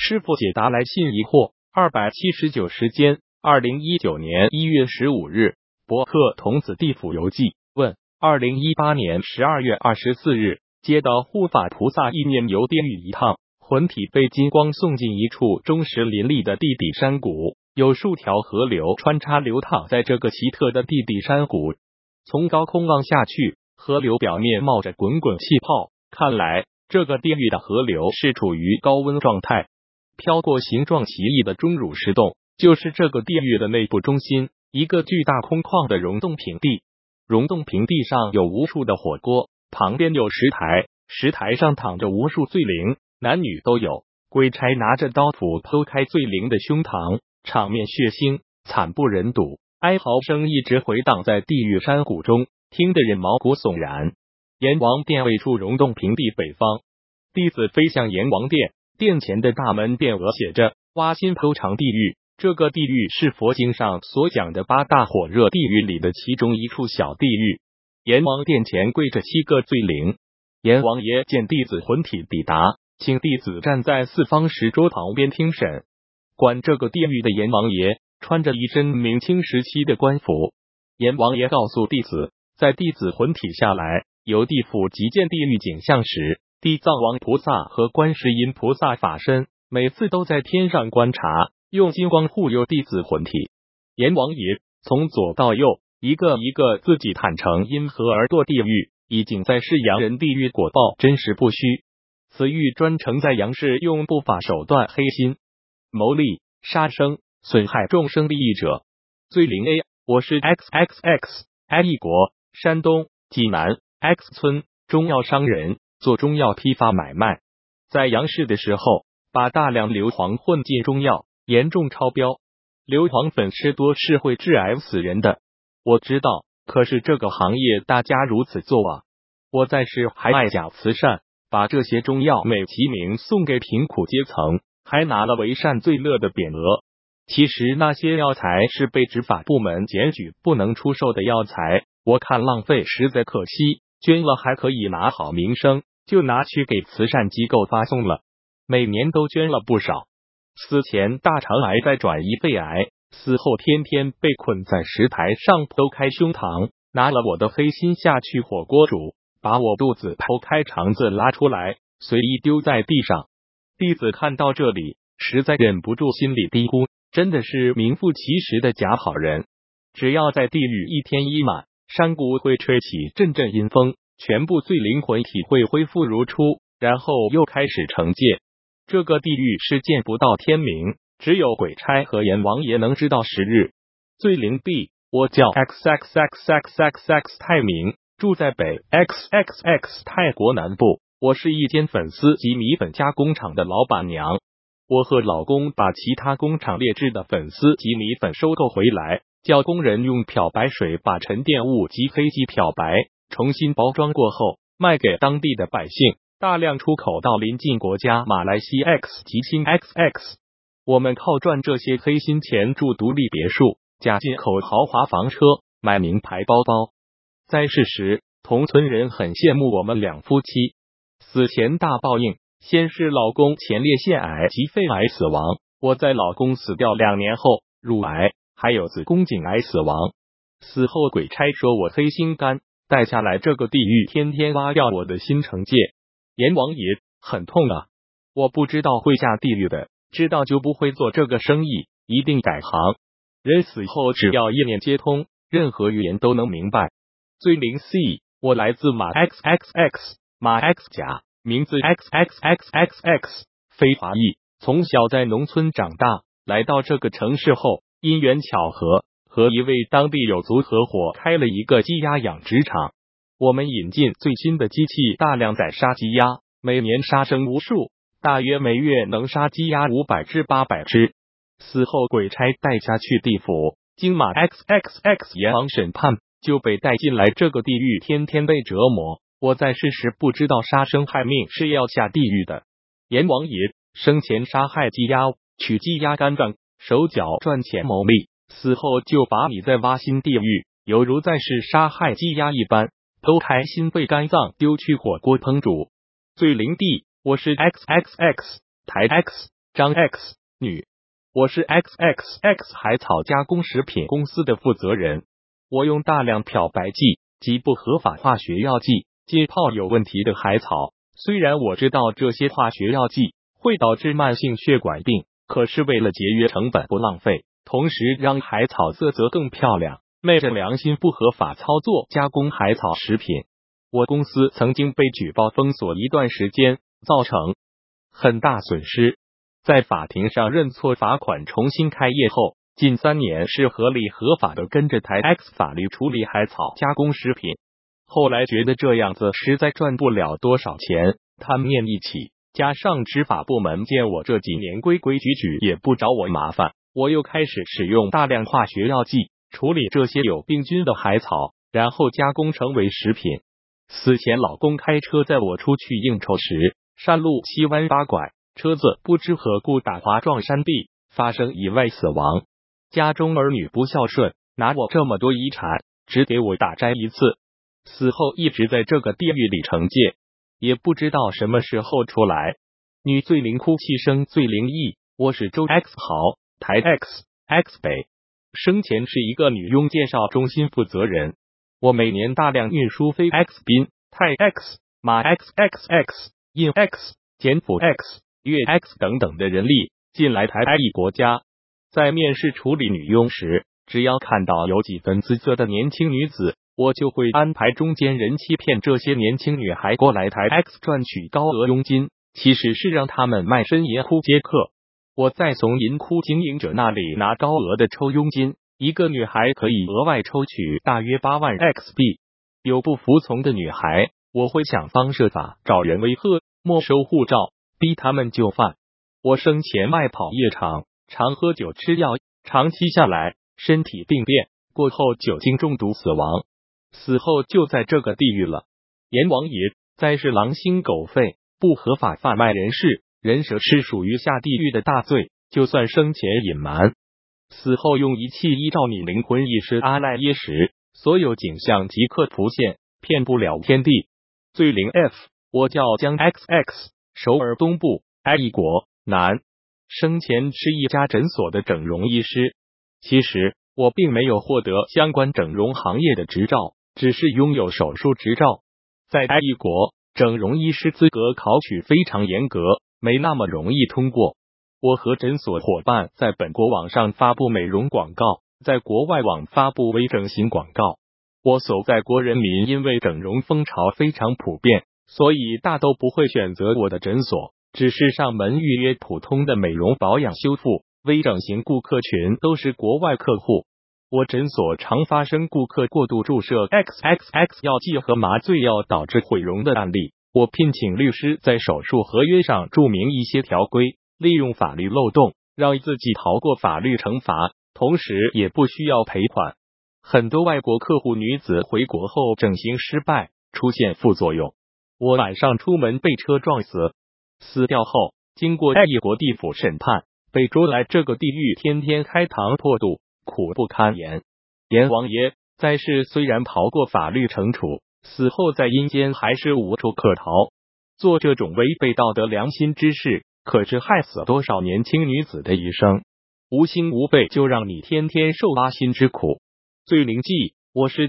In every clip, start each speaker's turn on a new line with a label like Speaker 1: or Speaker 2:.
Speaker 1: 师傅解答来信疑惑。279时间，2019年1月15日，博客童子地府游记问：2018年12月24日，接到护法菩萨意念游地狱一趟，魂体被金光送进一处钟石林立的地底山谷，有数条河流穿插流淌在这个奇特的地底山谷。从高空望下去，河流表面冒着滚滚气泡，看来这个地狱的河流是处于高温状态。飘过形状奇异的钟乳石洞，就是这个地狱的内部中心，一个巨大空旷的溶洞平地。溶洞平地上有无数的火锅，旁边有石台，石台上躺着无数罪灵，男女都有。鬼差拿着刀斧剖开罪灵的胸膛，场面血腥，惨不忍睹，哀嚎声一直回荡在地狱山谷中，听得人毛骨悚然。阎王殿位处溶洞平地北方，弟子飞向阎王殿，殿前的大门匾额写着挖心剖肠地狱。这个地狱是佛经上所讲的8大火热地狱里的其中一处小地狱。阎王殿前跪着7个罪灵，阎王爷见弟子魂体抵达，请弟子站在四方石桌旁边听审。管这个地狱的阎王爷穿着一身明清时期的官服。阎王爷告诉弟子，在弟子魂体下来由地府即见地狱景象时，地藏王菩萨和观世音菩萨法身每次都在天上观察，用金光护佑弟子魂体。阎王爷从左到右一个一个自己坦诚因何而堕地狱，以景在世阳人地狱果报真实不虚。此狱专程在阳世用不法手段黑心谋利、杀生、损害众生利益者。罪灵 A， 我是 XXX 一国山东济南 X 村中药商人，做中药批发买卖，在阳世的时候把大量硫磺混进中药，严重超标。硫磺粉吃多是会致癌死人的，我知道，可是这个行业大家如此做啊。我在世还爱假慈善，把这些中药美其名送给贫苦阶层，还拿了为善最乐的匾额。其实那些药材是被执法部门检举不能出售的药材，我看浪费实在可惜，捐了还可以拿好名声，就拿去给慈善机构发送了，每年都捐了不少。死前大肠癌再转移肺癌，死后天天被捆在石台上剖开胸膛，拿了我的黑心下去火锅煮，把我肚子剖开肠子拉出来，随意丢在地上。弟子看到这里，实在忍不住心里嘀咕，真的是名副其实的假好人。只要在地狱一天一晚，山谷会吹起阵阵阴风，全部罪灵魂体会恢复如初，然后又开始惩戒。这个地狱是见不到天明，只有鬼差和阎王爷能知道时日。罪灵 B， 我叫 XXXXX 泰明，住在北 XXX 泰国南部，我是一间粉丝及米粉加工厂的老板娘。我和老公把其他工厂劣质的粉丝及米粉收购回来，叫工人用漂白水把沉淀物及黑漆漂白，重新包装过后卖给当地的百姓，大量出口到邻近国家马来西亚 X 及新 XX。 我们靠赚这些黑心钱住独立别墅，假进口豪华房车，买名牌包包。在世时同村人很羡慕我们两夫妻。死前大报应，先是老公前列腺癌及肺癌死亡，我在老公死掉2年后乳癌还有子宫颈癌死亡。死后鬼差说我黑心肝，带下来这个地狱天天挖掉我的心惩戒。阎王爷很痛啊，我不知道会下地狱的，知道就不会做这个生意，一定改行。人死后只要意念接通，任何语言都能明白。罪灵 C， 我来自马 XXX 马 X 甲，名字 XXXXX， 非华裔，从小在农村长大，来到这个城市后，因缘巧合，和一位当地有族合伙开了一个鸡鸭养殖场。我们引进最新的机器，大量宰杀鸡鸭，每年杀生无数，大约每月能杀鸡鸭500至800只。死后鬼差带下去地府，经马 XXX 阎王审判，就被带进来这个地狱，天天被折磨。我在世时不知道杀生害命是要下地狱的。阎王爷生前杀害鸡鸭，取鸡鸭肝脏、手脚赚钱牟利，死后就把你在挖心地狱，犹如在世杀害鸡鸭一般，剖开心肺肝脏丢去火锅烹煮。罪灵 D， 我是 XXX 台 X 张 X 女，我是 XXX 海草加工食品公司的负责人。我用大量漂白剂及不合法化学药剂浸泡有问题的海草，虽然我知道这些化学药剂会导致慢性血管病，可是为了节约成本不浪费，同时让海草色泽更漂亮，昧着良心不合法操作加工海草食品。我公司曾经被举报封锁一段时间，造成很大损失。在法庭上认错罚款重新开业后，近3年是合理合法的跟着台 X 法律处理海草加工食品。后来觉得这样子实在赚不了多少钱，贪念一起，加上执法部门见我这几年规规矩矩也不找我麻烦，我又开始使用大量化学药剂处理这些有病菌的海草，然后加工成为食品。死前老公开车载我出去应酬时，山路七弯八拐，车子不知何故打滑撞山壁，发生意外死亡。家中儿女不孝顺，拿我这么多遗产，只给我打斋一次。死后一直在这个地狱里惩戒，也不知道什么时候出来。女最灵，哭泣声最灵异。我是周 X 豪，台 X 北，生前是一个女佣介绍中心负责人。我每年大量运输非 X 宾、泰 X、马 XXX、印 X、柬埔 X、粤 X 等等的人力进来台裔国家。在面试处理女佣时，只要看到有几分姿色的年轻女子，我就会安排中间人欺骗这些年轻女孩过来台 X 赚取高额佣金，其实是让他们卖身银窟接客。我再从银窟经营者那里拿高额的抽佣金，一个女孩可以额外抽取大约8万 X 币。有不服从的女孩，我会想方设法找人威吓，没收护照，逼他们就范。我生前爱跑夜场，常喝酒吃药，长期下来身体病变，过后酒精中毒死亡。死后就在这个地狱了。阎王爷再是狼心狗肺，不合法贩卖人士，人蛇是属于下地狱的大罪，就算生前隐瞒，死后用仪器依照你灵魂意识阿赖耶识，所有景象即刻浮现，骗不了天地。最灵 F， 我叫江 XX， 首尔东部爱一国男，生前是一家诊所的整容医师。其实我并没有获得相关整容行业的执照，只是拥有手术执照。在爱一国，整容医师资格考取非常严格，没那么容易通过。我和诊所伙伴在本国网上发布美容广告，在国外网发布微整形广告。我所在国人民因为整容风潮非常普遍，所以大都不会选择我的诊所，只是上门预约普通的美容保养修复。微整形顾客群都是国外客户。我诊所常发生顾客过度注射 XXX 药剂和麻醉药导致毁容的案例，我聘请律师在手术合约上注明一些条规，利用法律漏洞让自己逃过法律惩罚，同时也不需要赔款。很多外国客户女子回国后整形失败，出现副作用。我晚上出门被车撞死，死掉后经过爱一国地府审判，被捉来这个地狱，天天开膛破肚，苦不堪言。阎王爷在世虽然逃过法律惩处，死后在阴间还是无处可逃。做这种违背道德良心之事，可是害死多少年轻女子的一生。无心无背就让你天天受挖心之苦。最灵记，我是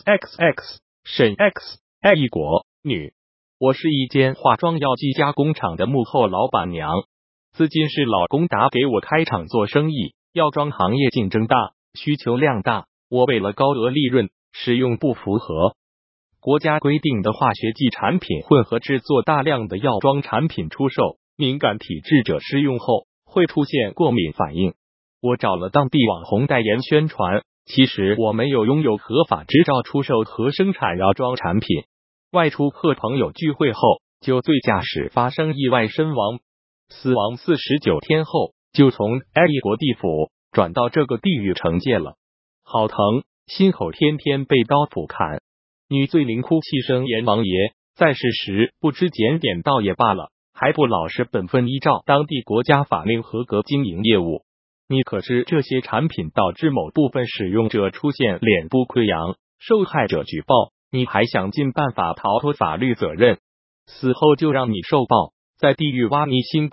Speaker 1: XXX 沈 X 爱一国女，我是一间化妆药剂加工厂的幕后老板娘。资金是老公打给我开厂做生意，药妆行业竞争大，需求量大，我为了高额利润，使用不符合国家规定的化学剂产品混合制作大量的药妆产品出售，敏感体质者试用后会出现过敏反应。我找了当地网红代言宣传，其实我没有拥有合法执照出售和生产药妆产品。外出和朋友聚会后，酒醉驾驶发生意外身亡，死亡49天后就从爱一国地府转到这个地狱惩戒了，好疼，心口天天被刀斧砍。女最灵哭泣声，阎王爷在世时不知检点到也罢了，还不老实本分依照当地国家法令合格经营业务。你可知这些产品导致某部分使用者出现脸部溃疡，受害者举报，你还想尽办法逃脱法律责任，死后就让你受报，在地狱挖你心肝，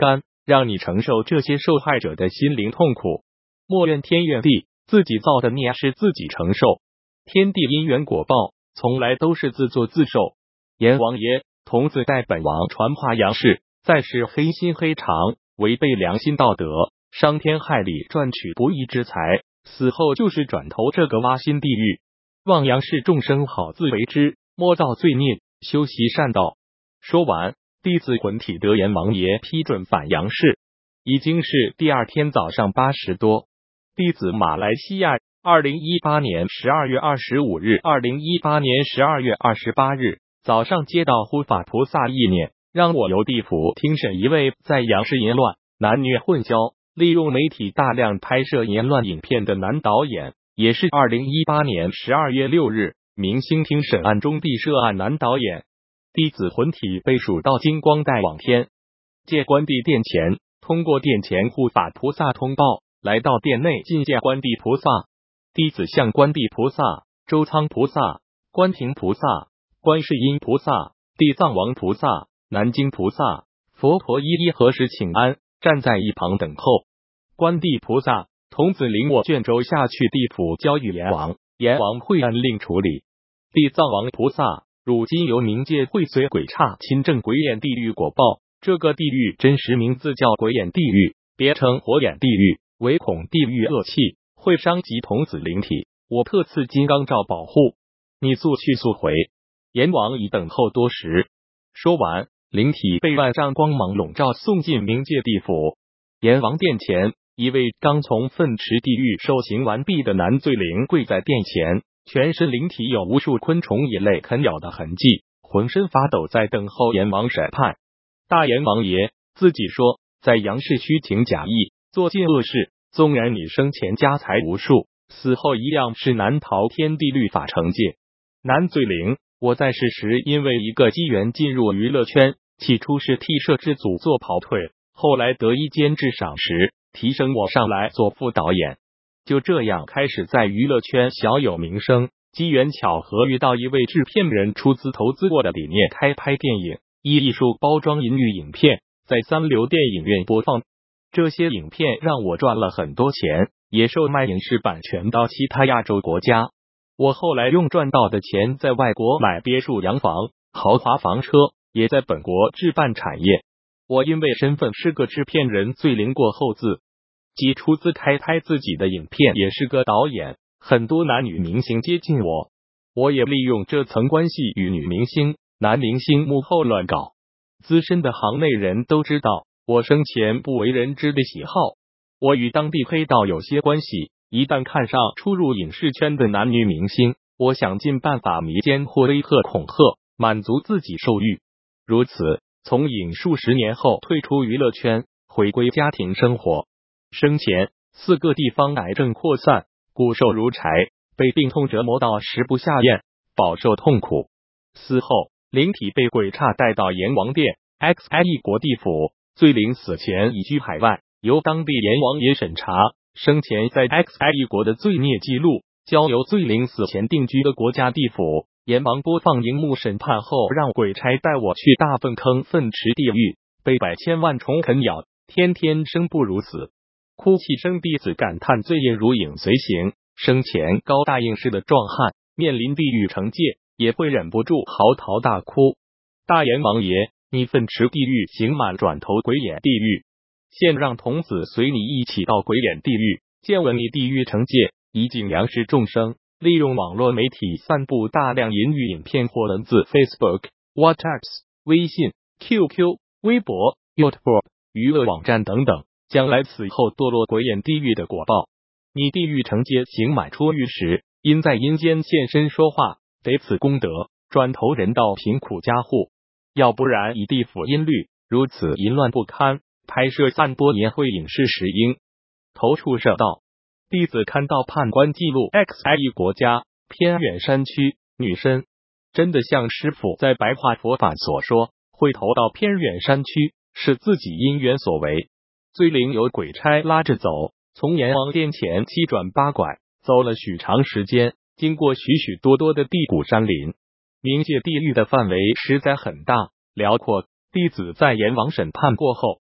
Speaker 1: 让你承受这些受害者的心灵痛苦。莫怨天怨地，自己造的孽是自己承受。天地因缘果报，从来都是自作自受。阎王爷，童子代本王传话杨氏，在世黑心黑肠，违背良心道德，伤天害理，赚取不义之财，死后就是转投这个挖心地狱。望杨氏众生好自为之，莫造罪孽，修习善道。说完，弟子魂体得阎王爷批准返杨氏。已经是第二天早上8时多，弟子马来西亚2018年12月25日、2018年12月28日早上接到护法菩萨意念，让我由地府听审一位在杨氏淫乱、男女混淆，利用媒体大量拍摄淫乱影片的男导演，也是2018年12月6日明星听审案中地涉案男导演。弟子魂体被数到金光带往天界关帝殿前，通过殿前护法菩萨通报，来到殿内觐见关帝菩萨。弟子向关帝菩萨、周仓菩萨、关平菩萨、观世音菩萨、地藏王菩萨、南京菩萨、佛陀一一合十请安，站在一旁等候。关帝菩萨，童子领我卷轴下去地府交与阎王，阎王会按令处理。地藏王菩萨，如今由冥界会随鬼刹亲证鬼眼地狱果报，这个地狱真实名字叫鬼眼地狱，别称火眼地狱，唯恐地狱恶气会伤及童子灵体，我特赐金刚罩保护，你速去速回。阎王已等候多时。说完，灵体被万丈光芒笼罩，送进冥界地府。阎王殿前，一位刚从粪池地狱受刑完毕的男罪灵跪在殿前，全身灵体有无数昆虫野类啃咬的痕迹，浑身发抖，在等候阎王审判。大阎王爷自己说，在杨氏虚情假意，做尽恶事，纵然你生前家财无数，死后一样是难逃天地律法惩戒。男罪灵，我在世时因为一个机缘进入娱乐圈，起初是替摄制组做跑腿，后来得一监制赏识，提升我上来做副导演，就这样开始在娱乐圈小有名声。机缘巧合遇到一位制片人出资投资我的理念，开拍电影，以艺术包装淫女影片，在三流电影院播放。这些影片让我赚了很多钱，也售卖影视版权到其他亚洲国家。我后来用赚到的钱在外国买别墅洋房、豪华房车，也在本国置办产业。我因为身份是个制片人，罪灵过后自己出资开拍自己的影片，也是个导演，很多男女明星接近我，我也利用这层关系与女明星、男明星幕后乱搞。资深的行内人都知道我生前不为人知的喜好，我与当地黑道有些关系，一旦看上初入影视圈的男女明星，我想尽办法迷奸或威吓恐吓，满足自己受欲。如此，从影数10年后退出娱乐圈，回归家庭生活。生前4个地方癌症扩散，骨瘦如柴，被病痛折磨到食不下咽，饱受痛苦。死后，灵体被鬼刹带到阎王殿 XI 国地府，罪灵死前移居海外，由当地阎王爷审查生前在 XI 国的罪孽记录，交由罪灵死前定居的国家地府。阎王播放荧幕审判后，让鬼差带我去大粪坑粪池地狱，被百千万虫啃咬，天天生不如死。哭泣声弟子感叹罪业如影随形，生前高大应试的壮汉，面临地狱惩戒，也会忍不住嚎啕大哭。大阎王爷，你粪池地狱刑满，转投鬼眼地狱，现让童子随你一起到鬼眼地狱，见闻你地狱惩戒，以警杨氏众生。利用网络媒体散布大量淫欲影片或文字 ，Facebook、WhatsApp、微信、QQ、微博、YouTube、娱乐网站等等，将来死后堕落鬼眼地狱的果报。你地狱惩戒刑满出狱时，因在阴间现身说话，得此功德，转投人道贫苦家户。要不然以地府阴律，如此淫乱不堪，拍摄散播淫秽影视时应投畜舍道。弟子看到判官记录 XI 国家偏远山区，女生真的像师父在白话佛法所说，会投到偏远山区，是自己因缘所为。罪灵由鬼差拉着走，从阎王殿前7转8拐，走了许长时间，经过许许多多的地谷山林。冥界地狱的范围实在很大辽阔，弟子在阎王审判过后，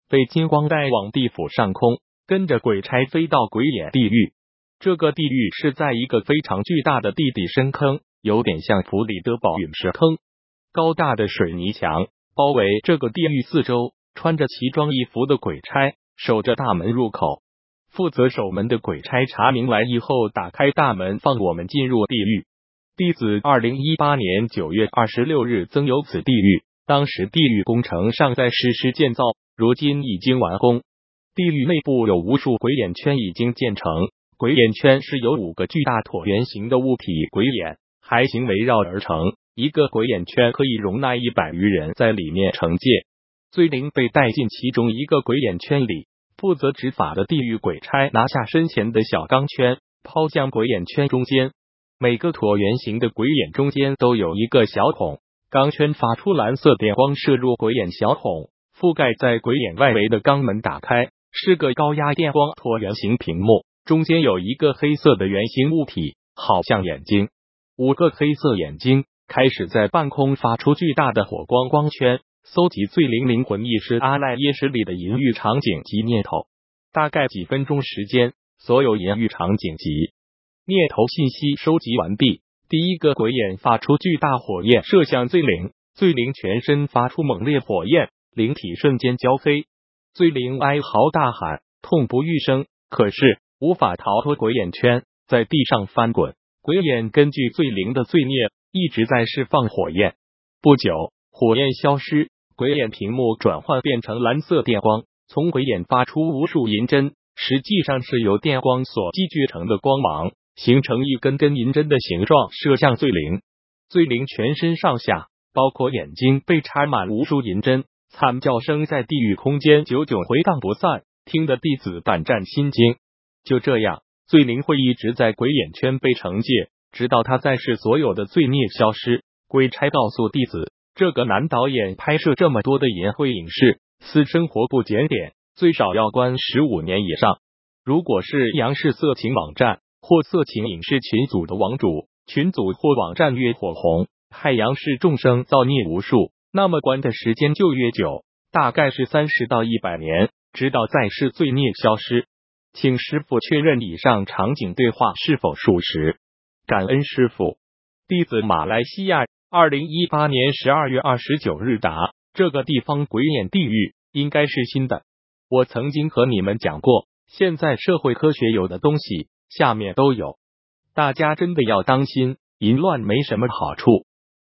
Speaker 1: 被金光带往地府上空，跟着鬼差飞到鬼眼地狱。这个地狱是在一个非常巨大的地底深坑，有点像普里德堡陨石坑。高大的水泥墙包围这个地狱四周，穿着奇装异服的鬼差守着大门入口。负责守门的鬼差查明来意后，打开大门放我们进入地狱。弟子2018年9月26日增有此地狱，当时地狱工程尚在实施建造，如今已经完工。地狱内部有无数鬼眼圈已经建成，鬼眼圈是由5个巨大椭圆形的物体鬼眼还形围绕而成，一个鬼眼圈可以容纳100余人在里面惩戒。罪灵被带进其中一个鬼眼圈里，负责执法的地狱鬼差拿下身前的小钢圈，抛向鬼眼圈中间。每个椭圆形的鬼眼中间都有一个小孔，钢圈发出蓝色电光射入鬼眼小孔，覆盖在鬼眼外围的肛门打开，是个高压电光椭圆形屏幕，中间有一个黑色的圆形物体，好像眼睛。5个黑色眼睛开始在半空发出巨大的火光光圈，搜集罪灵灵魂意识阿赖耶识里的淫欲场景及念头。大概几分钟时间，所有淫欲场景及念头信息收集完毕。第一个鬼眼发出巨大火焰射向罪灵，罪灵全身发出猛烈火焰，灵体瞬间焦黑。罪灵哀嚎大喊，痛不欲生，可是无法逃脱鬼眼圈，在地上翻滚。鬼眼根据罪灵的罪孽一直在释放火焰。不久，火焰消失，鬼眼屏幕转换变成蓝色电光，从鬼眼发出无数银针，实际上是由电光所积聚成的光芒，形成一根根银针的形状，射向罪灵。罪灵全身上下，包括眼睛，被插满无数银针，惨叫声在地狱空间久久回荡不散，听得弟子胆战心惊。就这样，罪灵会一直在鬼眼圈被惩戒，直到他在世所有的罪孽消失。鬼差告诉弟子，这个男导演拍摄这么多的淫秽影视，私生活不检点，最少要关15年以上。如果是央视色情网站或色情影视群组的网主，群组或网站越火红，害央视众生造孽无数，那么关的时间就越久，大概是30到100年，直到在世罪孽消失。请师父确认以上场景对话是否属实。感恩师父。弟子马来西亚2018年12月29日答：这个地方鬼眼地狱应该是新的。我曾经和你们讲过，现在社会科学有的东西下面都有，大家真的要当心，淫乱没什么好处，